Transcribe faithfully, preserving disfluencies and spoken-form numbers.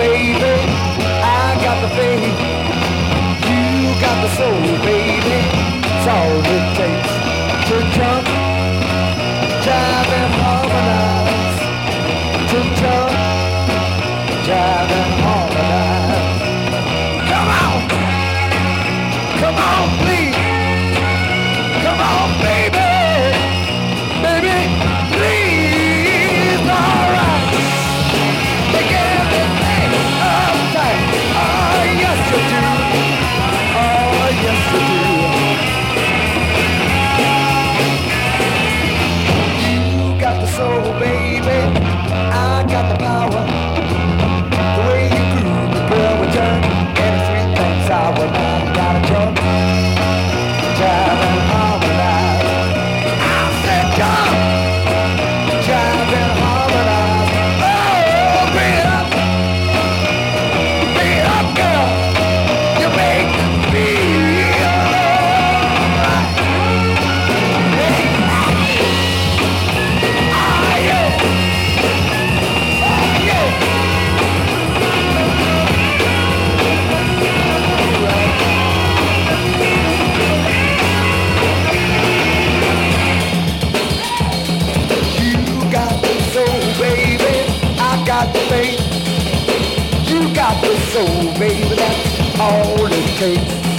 baby. I got the faith. You got the soul, baby. It's all it takes to jump, jive and harmonize. To jump, jive and harmonize. Come on, come on, please. Come on, baby, baby, please. All right, take everything uptight. Oh yes you do. Oh yes you do. You got the soul, baby. I got the power. The way you groove, the girl will turn. Any sweet things I will not gotta jump. Jive and harmonize. I said jump. Jive and harmonize. Oh, bring it up. Bring it up, girl. You make me feel alright. Hey. Ah, yeah. Oh, yeah. You got the soul, baby. I got the faith. You got the soul, baby. That's all it takes